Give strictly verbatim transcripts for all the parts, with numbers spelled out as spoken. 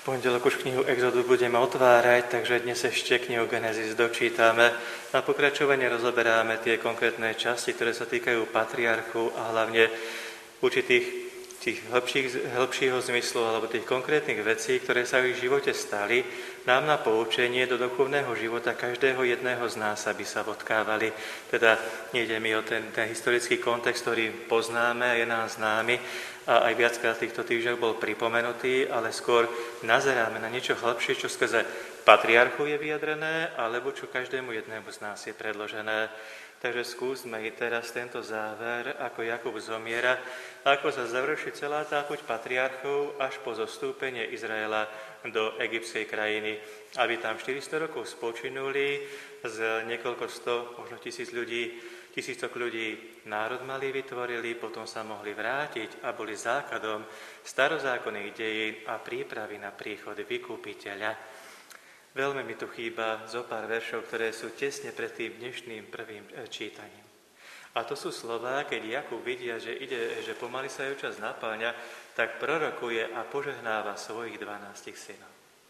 pondelok už knihu Exodus budeme otvárať, takže dnes ešte knihu Genesis dočítame. Na pokračovanie rozoberáme tie konkrétne časti, ktoré sa týkajú patriarchu a hlavne určitých tých hĺbších, hĺbšieho zmyslu alebo tých konkrétnych vecí, ktoré sa v ich živote stali, nám na poučenie do duchovného života každého jedného z nás, aby sa odkávali. Teda nejde mi o ten, ten historický kontext, ktorý poznáme, je nám známy a aj viackrát v týchto týždňoch bol pripomenutý, ale skôr nazeráme na niečo hĺbšie, čo skrze patriarchu je vyjadrené, alebo čo každému jednému z nás je predložené. Takže skúsme i teraz tento záver, ako Jakub zomiera, ako sa završí celá tá puť patriarchov až po zostúpenie Izraela do egyptskej krajiny, aby tam štyristo rokov spočinuli, z niekoľko sto, možno tisíc ľudí, tisícok ľudí národ mali vytvorili, potom sa mohli vrátiť a boli základom starozákonných dejín a prípravy na príchod vykúpiteľa. Veľmi mi tu chýba zo pár veršov, ktoré sú tesne pred tým dnešným prvým čítaním. A to sú slová, keď Jakub vidia, že ide, že pomaly sa jeho čas napáňa, tak prorokuje a požehnáva svojich dvanástich synov.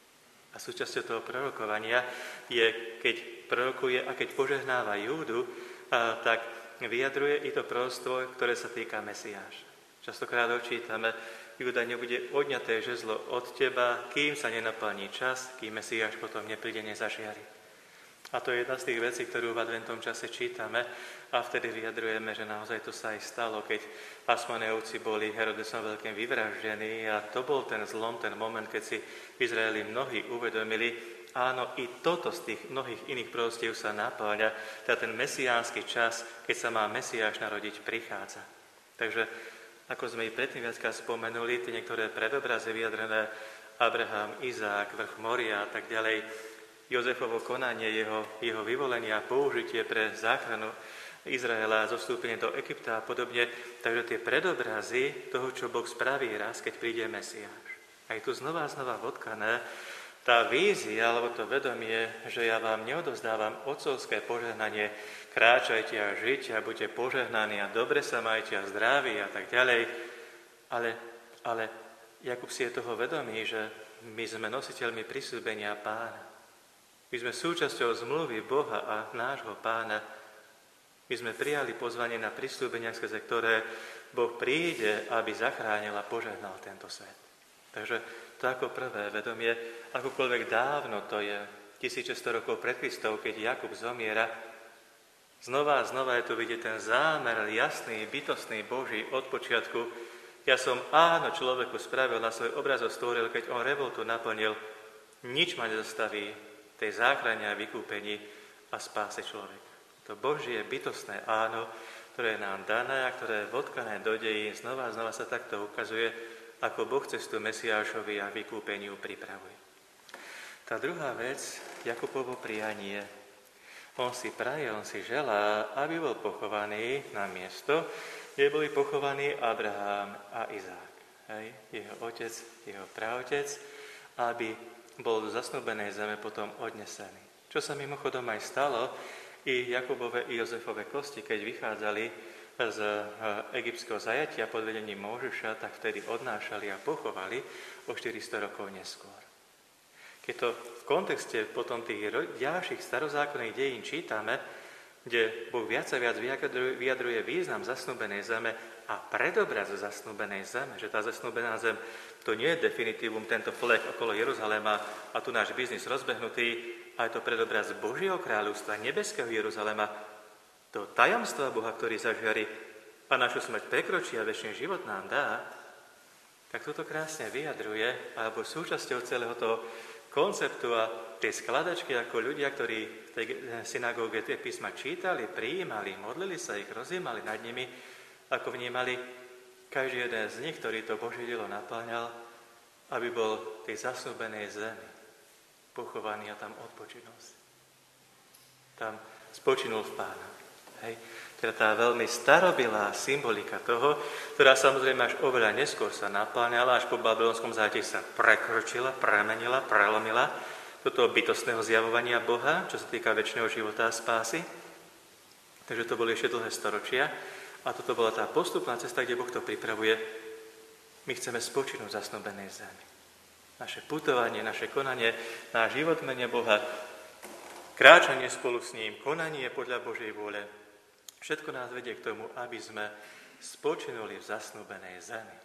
A súčasťou toho prorokovania je, keď prorokuje a keď požehnáva Júdu, a tak vyjadruje i to proroctvo, ktoré sa týka Mesiáša. Častokrát očítame, Júda, nebude odňaté žezlo od teba, kým sa nenaplní čas, kým Mesiáš potom nepríde, nezažiari. A to je jedna z tých vecí, ktorú v adventom čase čítame a vtedy vyjadrujeme, že naozaj to sa aj stalo, keď Asmoneovci boli Herodesom Veľkým vyvraždení a to bol ten zlom, ten moment, keď si v Izraeli mnohí uvedomili, áno, i toto z tých mnohých iných proroctiev sa napáňa, teda ten mesiánsky čas, keď sa má Mesiáš narodiť, prichádza. Takže ako sme i predtým viackrát spomenuli, tie niektoré predobrazy vyjadrené Abraham, Izák, vrch Moria a tak ďalej, Jozefovo konanie, jeho, jeho vyvolenie a použitie pre záchranu Izraela, zostúpenie do Egypta a podobne. Takže tie predobrazy toho, čo Boh spraví raz, keď príde Mesiáš. A je tu znova a znova vodkané tá vízia, alebo to vedomie, že ja vám neodovzdávam otcovské požehnanie, kráčajte a žite a buďte požehnaní a dobre sa majte a zdraví a tak ďalej. Ale, ale Jakub si je toho vedomý, že my sme nositeľmi prisľúbenia Pána. My sme súčasťou zmluvy Boha a nášho Pána. My sme prijali pozvanie na prisľúbenia, skrze ktoré Boh príde, aby zachránil a požehnal tento svet. Takže to ako prvé vedomie, akokoľvek dávno to je, tisícšesťsto rokov pred Kristom, keď Jakub zomiera, znova a znova je tu vidieť ten zámer, jasný, bytostný, Boží od počiatku. Ja som áno človeku spravil, na svoj obrazok stvoril, keď on revoltu naplnil, nič ma nezastaví tej záchrane a vykúpení a spáse človeka. To Božie bytostné áno, ktoré je nám dané a ktoré je vodkané do dejín, znova a znova sa takto ukazuje, ako Boh cestu Mesiášovi a vykúpeniu pripravuje. Tá druhá vec, Jakubovo prianie. On si praje, on si želá, aby bol pochovaný na miesto, kde boli pochovaní Abraham a Izák. Hej? Jeho otec, jeho praotec, aby bol do zasnúbenej zeme potom odnesený. Čo sa mimochodom aj stalo, i Jakubove i Jozefove kosti, keď vychádzali z egyptského zajatia pod vedením Mojžiša, tak vtedy odnášali a pochovali o štyristo rokov neskôr. Keď to v kontexte potom tých ďalších starozákonných dejín čítame, kde Boh viac a viac vyjadruje význam zasnúbenej zeme a predobraz zasnúbenej zeme, že tá zasnúbená zem, to nie je definitívum, tento flek okolo Jeruzalema a tu náš biznis rozbehnutý, ale to predobraz Božieho kráľovstva, nebeského Jeruzalema, to tajomstva Boha, ktorý zažiari a našu smrť prekročí a večný život nám dá, tak toto krásne vyjadruje, alebo súčasťou celého toho konceptu a tej skladačky, ako ľudia, ktorí v tej synagóge tie písma čítali, prijímali, modlili sa ich, rozjímali nad nimi, ako vnímali každý jeden z nich, ktorý to Božie dielo naplňal, aby bol v tej zasnúbenej zemi pochovaný a tam odpočinul si. Tam spočinul v Pána. Hej. Teda tá veľmi starobilá symbolika toho, ktorá samozrejme až oveľa neskôr sa naplňala, až po babylonskom záti sa prekročila, premenila, prelomila do toho bytostného zjavovania Boha, čo sa týka večného života a spásy. Takže to boli ešte dlhé storočia a toto bola tá postupná cesta, kde Boh to pripravuje. My chceme spočinúť v zasnúbenej zemi. Naše putovanie, naše konanie, náš život v mene Boha, kráčanie spolu s ním, konanie podľa Božej vôle. Všetko nás vedie k tomu, aby sme spočinuli v zasnúbenej zemi.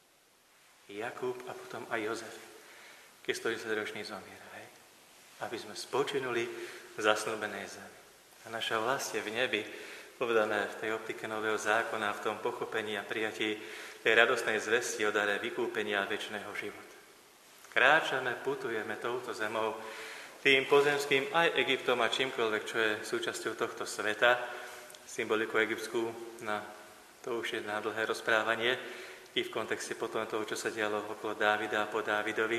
Jakub a potom aj Jozef, keď stodesaťročný zomiera. Hej? Aby sme spočinuli v zasnúbenej zemi. A naša vlast je v nebi, povedané v tej optike nového zákona, v tom pochopení a prijatí tej radostnej zvesti o dare vykúpenia a večného života. Kráčame, putujeme touto zemou, tým pozemským aj Egyptom a čímkoľvek, čo je súčasťou tohto sveta, symboliku egyptskú, na to už je na dlhé rozprávanie, i v kontexte potom toho, čo sa dialo okolo Dávida a po Dávidovi,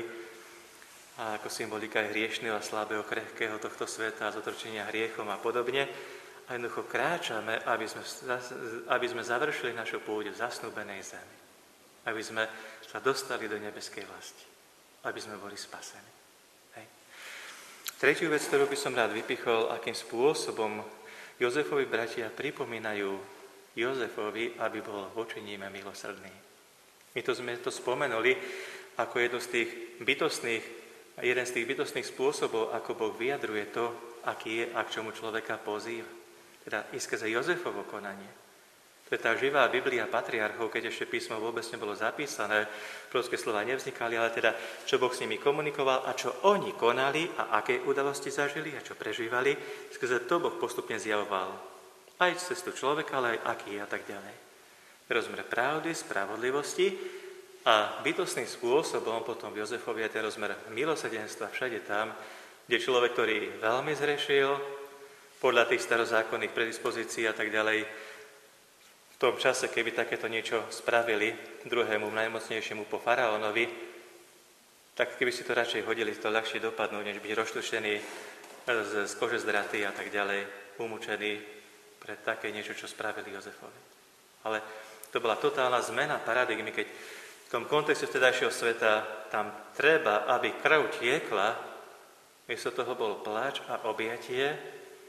a ako symbolika aj hriešného a slabého, krehkého tohto sveta, zotročenia hriechom a podobne. A jednoducho kráčame, aby sme, aby sme završili našu púť v zasnúbenej zemi. Aby sme sa dostali do nebeskej vlasti. Aby sme boli spasení. Hej. Tretiu vec, ktorú by som rád vypichol, akým spôsobom Jozefovi bratia pripomínajú Jozefovi, aby bol voči nimi milosrdný. My to sme to spomenuli ako jednu z tých bytostných, jeden z tých bytostných spôsobov, ako Boh vyjadruje to, aký je a k čomu človeka pozýva. Teda i skrze Jozefovo konanie. To je tá živá Biblia patriarchov, keď ešte písmo vôbec nebolo zapísané, prorocké slova nevznikali, ale teda čo Boh s nimi komunikoval a čo oni konali a aké udalosti zažili a čo prežívali, skrze to Boh postupne zjavoval. Aj cestu človeka, ale aj aký a tak ďalej. Rozmer pravdy, spravodlivosti a bytostným spôsobom potom v Jozefovi je ten rozmer milosrdenstva všade tam, kde človek, ktorý veľmi zrešil, podľa tých starozákonných predispozícií a tak ďalej, v tom čase, keby takéto niečo spravili druhému najmocnejšiemu po faraónovi, tak keby si to radšej hodili, to ľahšie dopadnúť, než byť roztušený z, z kože zdraty a tak ďalej, umúčený pre také niečo, čo spravili Jozefovi. Ale to bola totálna zmena paradigmy, keď v tom kontexte vtedajšieho sveta tam treba, aby krv tiekla, miesto toho bol pláč a objatie,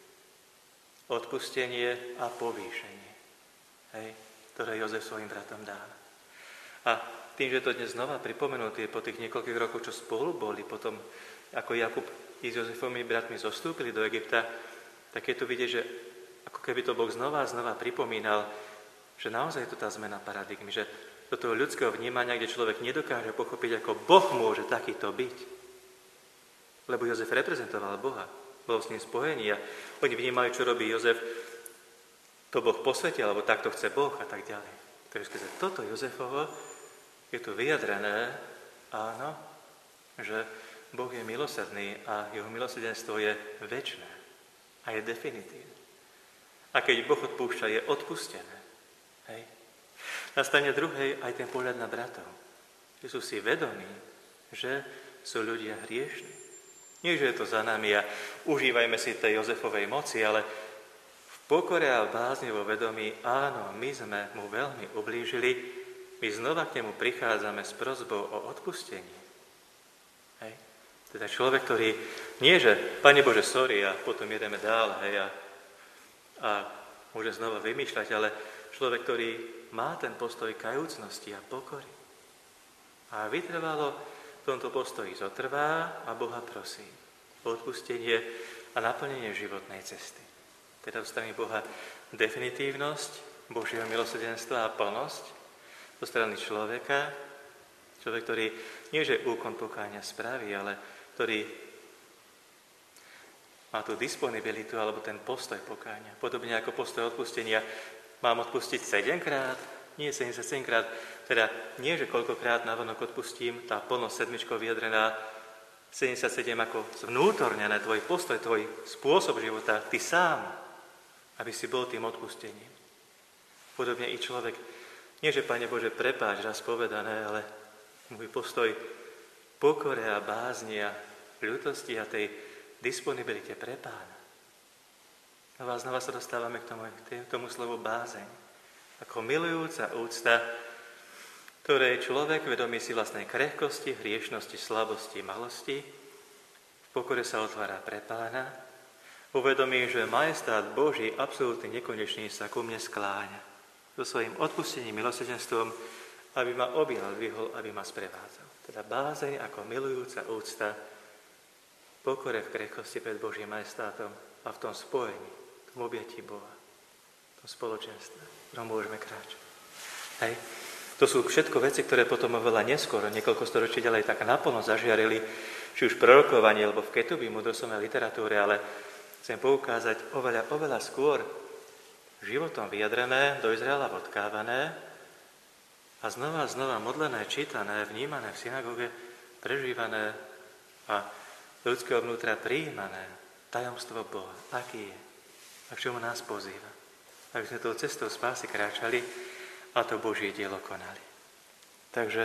odpustenie a povýšenie, hej, ktoré Jozef svojim bratom dáva. A tým, že to dnes znova pripomenuté po tých niekoľkých rokoch, čo spolu boli, potom ako Jakub i s Jozefovými bratmi zostúpili do Egypta, tak je tu vidieť, že ako keby to Boh znova a znova pripomínal, že naozaj je to tá zmena paradigmy, že do toho ľudského vnímania, kde človek nedokáže pochopiť, ako Boh môže takýto byť. Lebo Jozef reprezentoval Boha, bol s ním spojený a oni vnímajú, čo robí Jozef, to Boh posvetil, alebo takto chce Boh a tak ďalej. Takže skrze toto Jozefovo je tu vyjadrené, áno, že Boh je milosrdný a jeho milosrdenstvo je večné a je definitívne. A keď Boh odpúšťa, je odpustené. Hej. Na strane druhej aj ten pohľad na bratov. Že sú si vedomí, že sú ľudia hriešni. Nie, že je to za nami a užívajme si tej Jozefovej moci, ale v pokore a bázni vo vedomí, áno, my sme mu veľmi ublížili, my znova k nemu prichádzame s prosbou o odpustenie. Hej. Teda človek, ktorý nie, že Pane Bože, sorry, a potom jedeme dál, hej, a, a môže znova vymýšľať, ale človek, ktorý má ten postoj kajúcnosti a pokory. A vytrvalo v tomto postoji zotrvá a Boha prosí o odpustenie a naplnenie životnej cesty. Teda dostaví Boha definitívnosť Božieho milosrdenstva a plnosť zo strany človeka, človek, ktorý nie že úkon pokáňa spraví, ale ktorý má tú disponibilitu alebo ten postoj pokáňa. Podobne ako postoj odpustenia, mám odpustiť sedemkrát, nie sedemdesiatsedemkrát, teda nie, že koľkokrát navonok odpustím, tá plnosť sedmičkou vyjadrená, sedemdesiatsedem ako zvnútornené, tvoj postoj, tvoj spôsob života, ty sám, aby si bol tým odpustením. Podobne i človek, nie, že Pane Bože, prepáč, raz povedané, ale môj postoj pokore a bázni a ľútosti a tej disponibilite pre Pána. Znova, znova sa dostávame k tomu, k tomu slovu bázeň. Ako milujúca úcta, ktorej človek vedomí si vlastnej krehkosti, hriešnosti, slabosti, malosti, v pokore sa otvára pre Pána, uvedomí, že majestát Boží, absolútne nekonečný, sa ku mne skláňa so svojím odpustením, milosrdenstvom, aby ma objal, dvihol, aby ma sprevádzal. Teda bázeň ako milujúca úcta, pokore v krehkosti pred Božím majestátom a v tom spojení, v tom objatí Boha, v tom spoločenstve, v ktorom môžeme kráčať. Hej. To sú všetko veci, ktoré potom oveľa neskôr, niekoľko storočí ďalej, tak naplno zažiarili, či už v prorokovaní, alebo v Ketubi, mudroslovnej literatúre, ale chcem poukázať oveľa, oveľa skôr životom vyjadrené, do Izraela vodkávané a znova a znova modlené, čítané, vnímané v synagóge, prežívané a do ľudského vnútra prijímané tajomstvo Boha. Aký je? A k čomu nás pozýva? Aby sme tou cestou spásy kráčali a to Božie dielo konali. Takže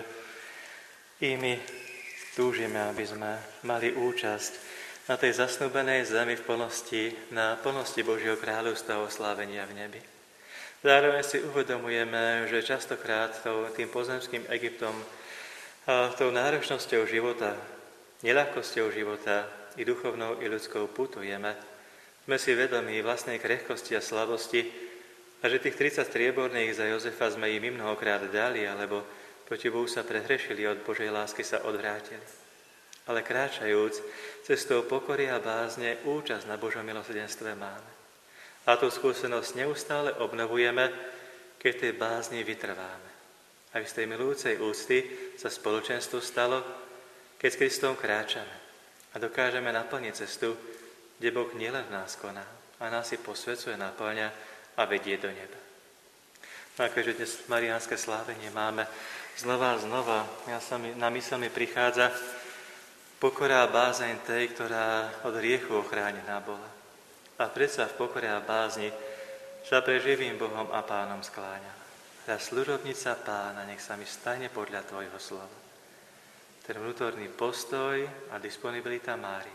i my túžime, aby sme mali účasť na tej zasnúbenej zemi v plnosti, na plnosti Božieho kráľovstva oslávenia v nebi. Zároveň si uvedomujeme, že častokrát tým pozemským Egyptom, tou náročnosťou života, neľahkosťou života i duchovnou, i ľudskou putujeme. Sme si vedomí vlastnej krehkosti a slabosti, a že tých tridsať strieborných za Jozefa sme im mnohokrát dali, alebo proti Bohu sa prehrešili, od Božej lásky sa odvrátili. Ale kráčajúc cestou pokory a bázne, účasť na Božom milosrdenstve máme. A tú skúsenosť neustále obnovujeme, keď tej bázni vytrváme. Aby z tej milujúcej úcty sa spoločenstvo stalo, keď s Kristom kráčame a dokážeme naplniť cestu, kde Boh nielen v nás koná, a nás si posvecuje, naplňa a vedie do neba. No a keďže dnes mariánske slávenie máme znova a znova, ja sa mi, na mysel mi prichádza pokora a bázeň tej, ktorá od hriechu ochránená bola. A predsa v pokore a bázni sa pre živým Bohom a Pánom skláňa. Tá služobnica Pána, nech sa mi stane podľa Tvojho slova. Ten vnútorný postoj a disponibilita Márie.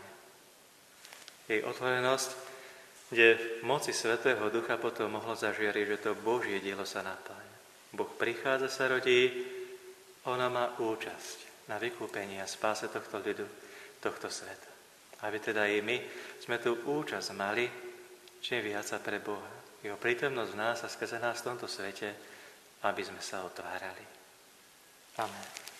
Jej otvorenosť, kde v moci Svätého Ducha potom mohlo zažiariť, že to Božie dielo sa napája. Boh prichádza, sa rodí, ona má účasť na vykúpení a spáse tohto ľudu, tohto sveta. Aby teda i my sme tú účasť mali, čím viac sa pre Boha. Jeho prítomnosť v nás a skrze nás v tomto svete, aby sme sa otvárali. Amen.